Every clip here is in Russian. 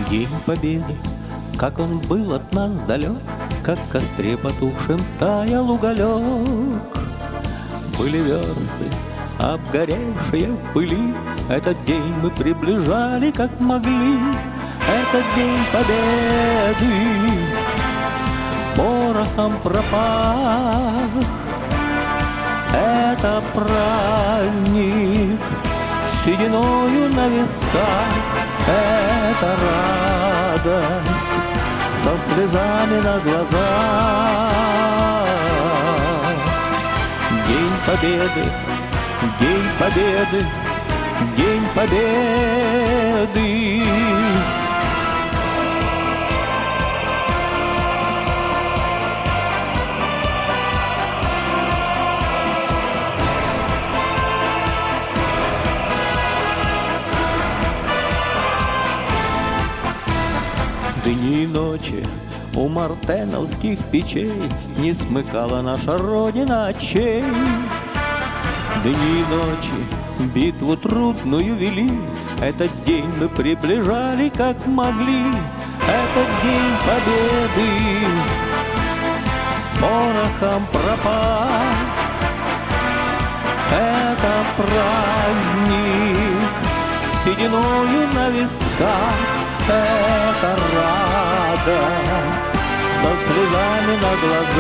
День Победы, как он был от нас далек, как в костре потухшем таял уголек. Были версты, обгоревшие в пыли, этот день мы приближали, как могли. Этот день Победы порохом пропах. Это праздник сединою на висках. Это радость со слезами на глазах. День Победы, День Победы, День Победы. Дни и ночи у мартеновских печей не смыкала наша Родина очей. Дни и ночи битву трудную вели, этот день мы приближали, как могли. Этот день Победы порохом пропах. Это праздник сединою на висках. Это радость со слезами на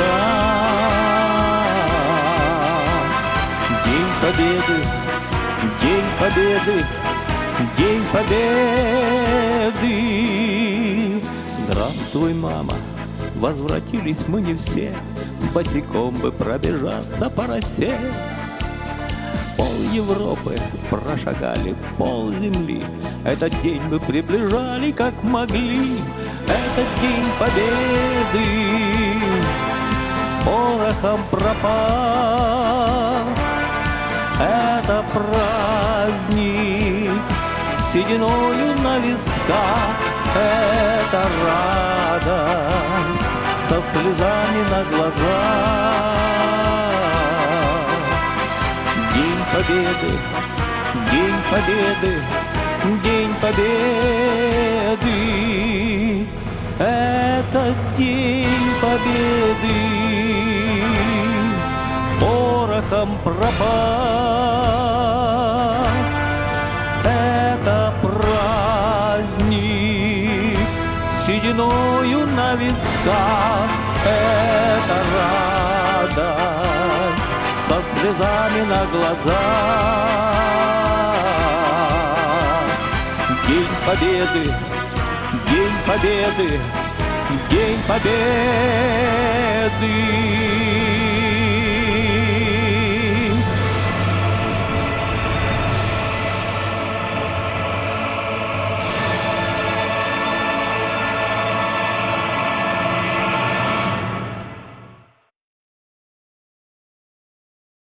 глазах. День Победы, День Победы, День Победы. Здравствуй, мама, возвратились мы не все, босиком бы пробежаться по росе. Пол Европы прошагали, пол земли, этот день мы приближали, как могли. Этот день Победы порохом пропах. Это праздник сединою на висках. Это радость со слезами на глазах. День Победы, День Победы, День Победы. Это День Победы порохом пропах. Это праздник сединою на висках. Это радость со слезами на глазах. День Победы, День Победы, День Победы.